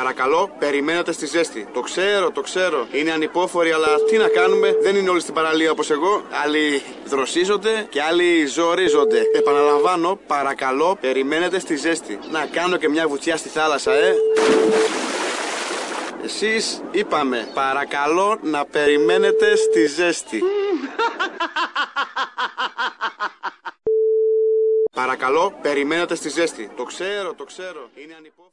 Παρακαλώ, περιμένετε στη ζέστη. Το ξέρω. Είναι ανυπόφοροι, αλλά τι να κάνουμε, δεν είναι όλοι στην παραλία όπως εγώ. Άλλοι δροσίζονται και άλλοι ζορίζονται. Επαναλαμβάνω, παρακαλώ, περιμένετε στη ζέστη. Να κάνω και μια βουτιά στη θάλασσα, Εσείς είπαμε, παρακαλώ να περιμένετε στη ζέστη. Παρακαλώ, περιμένετε στη ζέστη. Το ξέρω. Είναι ανυπόφορο.